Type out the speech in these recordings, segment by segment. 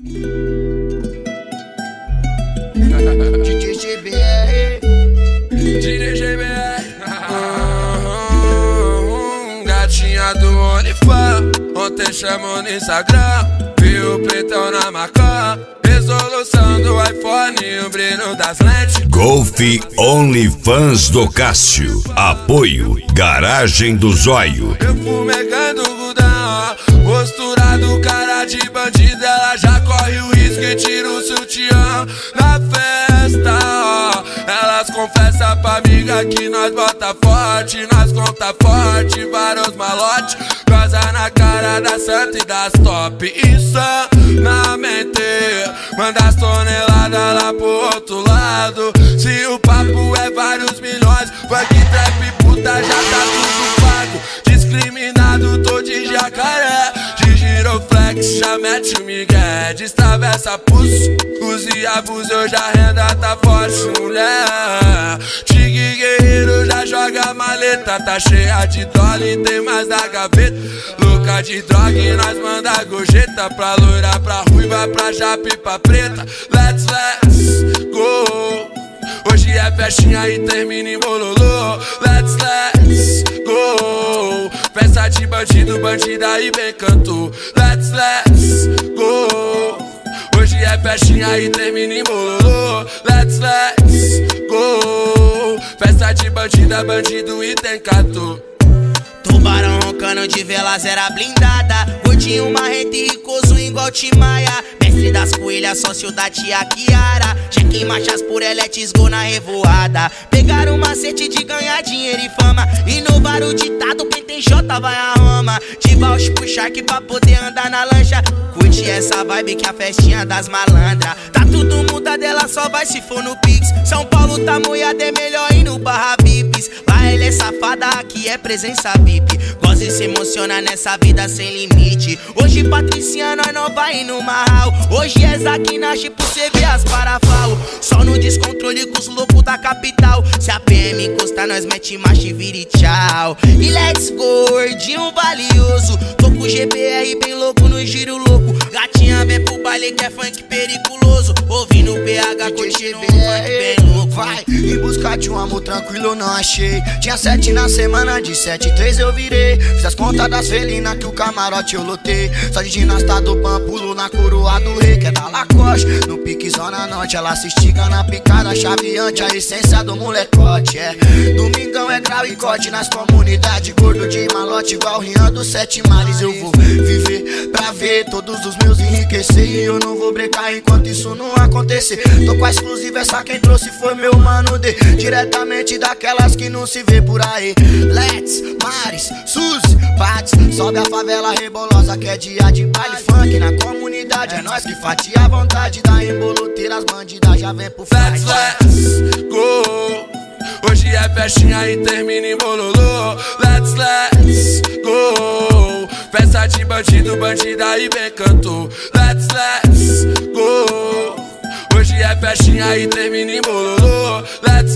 DJ GBR, DJ GBR. Gatinha do OnlyFans, ontem chamou no Instagram, viu o peitão na maçã, resolução do iPhone e o brilho das lentes. Golf OnlyFans do Cássio. Apoio Garagem do Zóio. Eu fumegando o gudão, postura do cara de bandido, ela já corre o risco e tira o sutiã na festa, ó. Elas confessam pra amiga que nós bota forte, nós conta forte, vários malotes, goza na cara da santa e das top. Insanamente, manda as toneladas lá pro outro lado. Se o papo é vários milhões, funk, trap, puta, já tá tudo pago. Discriminado, tô de jacaré, de giroflex, já mete o migué. Destravessa pulso, use e abuso, hoje a renda tá forte, mulher. Tigre guerreiro já joga maleta, tá cheia de dólar e tem mais na gaveta. Louca de droga e nós manda gorjeta, pra loira, pra ruiva, pra japa e pra preta. Let's go. Hoje é festinha e termina em bololô. Let's go. Festa de bandido, bandida e bem cantou. Let's go. Hoje é festinha e termina em bololô. Let's go. Festa de bandida, bandido e tem canto. tubarão roncando de vela zera blindada, gordinho marrento e ricoso igual Timaya, mestre das coelhas, sócio da tia Kiara, cheque em marchas por eletes, gol na revoada. Pegaram o macete de ganhar dinheiro e fama, inovaram o ditado, quem tem J vai a Roma. De Bausch pro Shark pra poder andar na lancha, curte essa vibe que a festinha das malandras. Tá tudo mudado, ela só vai se for no Pix. São Paulo tá moiado, é melhor ir no Barra Vips. Lá ela é safada, aqui é presença VIP. Gosta de se emocionar nessa vida sem limite. Hoje Patricinha, nós não vai no Marral. Hoje é Zaquinache por cê ver as parafal. Só no descontrole com os loucos da capital. Se a PM encostar, nós mete marcha e vira e tchau. E let's go, gordinho valioso. Tô com o GBR bem louco no giro louco. Gatinha vem pro baile que é funk periculoso. Ouvindo o PH curtindo um funk bem louco. Vai em busca de um amor tranquilo, eu não achei. Tinha 7 na semana, de 7, 3 eu virei. Fiz as contas das felinas que o camarote eu lotei. Só de ginasta do pampulo na coroa do rei, que é da Lacoste. No pique zona norte, ela se estica na picada chaveante. A essência do molecote, é. Domingão é grau e corte nas comunidades. Gordo de malote igual Rian dos 7 mares. Eu vou viver pra ver todos os meus enriquecer. E eu não vou brecar enquanto isso não acontecer. Tô com a exclusiva, essa quem trouxe foi meu mano D, diretamente daquelas que não se vê por aí. Let's, Maris, Suzy, Pats, sobe a favela rebolosa que é dia de baile funk na comunidade. É nós que fatia a vontade da emboloteira, as bandidas já vem pro fight. Let's go. Hoje é festinha e termina em bololô. Let's go. Festa de bandido, bandida e bem cantou. Let's go. Hoje é festinha e termina em bololô. Let's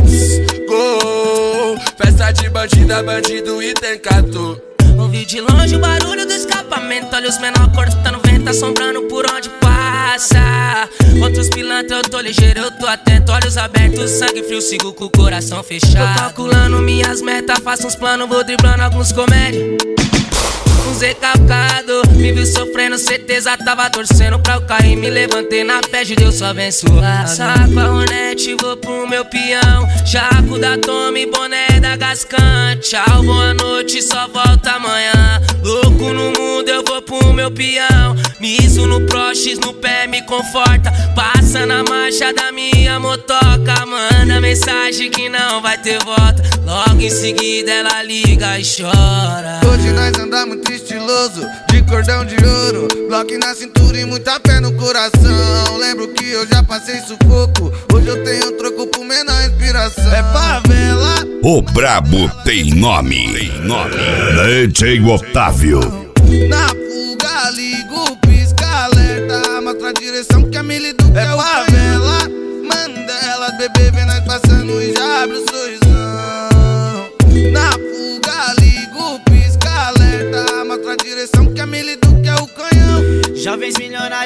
go. Festa de bandida, bandido e tem canto. Ouvi de longe o barulho do escapamento. Olha os menor cortando vento, assombrando por onde passa. Contra os pilantras eu tô ligeiro, eu tô atento. Olhos abertos, sangue frio, sigo com o coração fechado. Tô calculando minhas metas, faço uns planos, vou driblando alguns comédias. Um Zé calcado, me viu sofrendo, certeza tava torcendo pra eu cair. Me levantei na fé de Deus, só abençoado. Saco a Ronete, vou pro meu peão. Jaco da Tome, boné da Gascan. Tchau, boa noite, só volta amanhã. Louco no mundo, eu vou pro meu peão. Miso no Prox, no pé me conforta. Passa na marcha da minha motoca. Manda mensagem que não vai ter volta. Logo em seguida ela liga e chora. Hoje nós andamos estiloso, de cordão de ouro, bloco na cintura e muita fé no coração. Lembro que eu já passei sufoco, hoje eu tenho troco por menor inspiração. É favela. O brabo tem nome. DJ Otávio. Na fuga, ligo, pisca, alerta. Mostra a direção que a Milidu quer o favela. Mandela, bebê, vem nós passando e já abre o sorrisão. Na fuga, ligo, pisca, alerta. Mostra a direção que a Milidu quer o canhão. Jovens milionários e as mulheres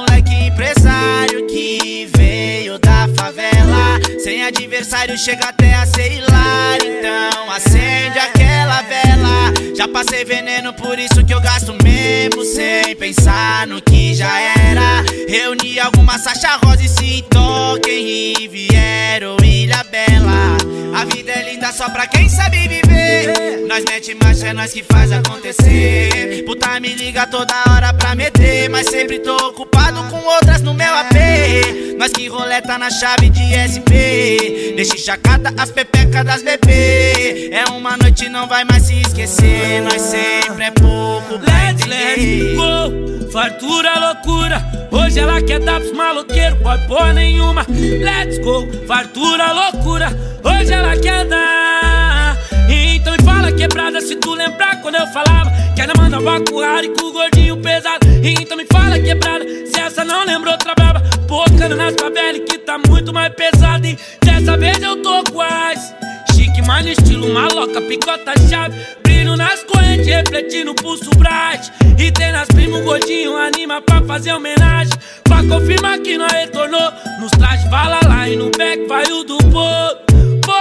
moleque empresário que veio da favela. Sem adversário chega até a ser hilário, então acende aquela vela. Já passei veneno, por isso que eu gasto mesmo sem pensar no que já era. Reuni algumas Sacha Rosa e se toquem Riviera ou Ilha Bela. A vida é linda só pra quem sabe viver. Nós mete marcha, é nós que faz acontecer. Puta me liga toda hora pra meter, mas sempre tô ocupado com outras no meu AP. Nós que roleta na chave de SP, deixa chacada as pepecas das bebê. É uma noite, não vai mais se esquecer. Nós sempre é pouco pra entender. Let's go, fartura, loucura. Hoje ela quer dar pros maloqueiros, pode porra nenhuma. Let's go, fartura, loucura. Hoje ela quer dar. Então me fala quebrada se tu lembrar quando eu falava que ela mandava com o Harry com o gordinho pesado. Então me fala quebrada se essa não lembrou outra braba. Pocando nas favelas que tá muito mais pesado. E dessa vez eu tô quase chique, mas no estilo maloca, picota chave. Brilho nas correntes, refletindo no pulso bright. E tem nas primas um gordinho, anima pra fazer homenagem. Pra confirmar que nós retornou. Nos trajes vala lá e no back vai o do Popô.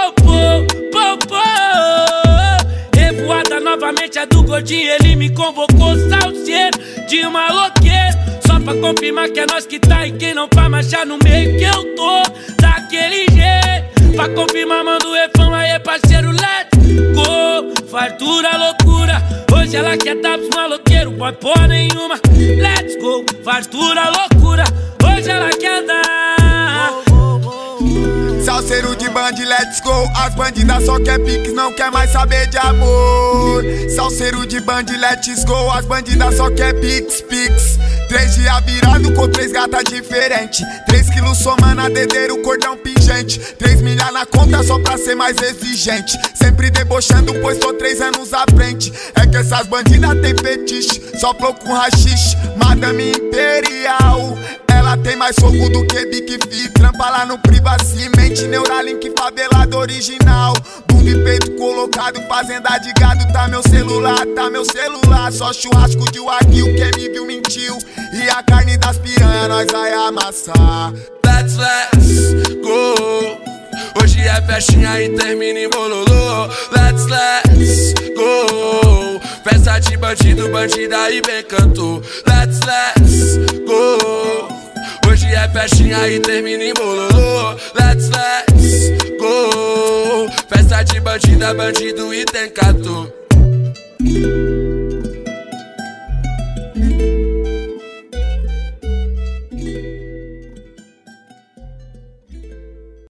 Revoada novamente a do gordinho, ele me convocou, salseiro de maloqueiro. Só pra confirmar que é nós que tá e quem não vai marchar no meio que eu tô daquele jeito. Pra confirmar manda o refrão aí parceiro, let's go. Fartura, loucura, hoje ela quer dar pros maloqueiros, pode porra nenhuma. Let's go, fartura, loucura, hoje ela quer dar. Salseiro de band, let's go. As bandidas só quer piques, não quer mais saber de amor. Salseiro de band, let's go. As bandidas só quer piques. 3 dias virado com 3 gatas diferentes. 3 quilos somando a dedeiro, cordão pingente. 3 milhas na conta só pra ser mais exigente. Sempre debochando, pois tô 3 anos à frente. É que essas bandidas tem fetiche, só com rachixe. Madame Imperial, ela tem mais fogo do que Big Fi. Trampa lá no Privacimente, Neuralink favelado original. Bunda e peito colocado, fazenda de gado. Tá meu celular, só churrasco de wagyu. Quem me viu mentiu, e a carne das piranha nós vai amassar. Let's go. Hoje é festinha e termina em bololô. Let's go. Festa de bandido, bandida e bem cantor. Let's go. Hoje é festinha e termina em bololô. Let's go. Festa de bandida, bandido e tem cantor.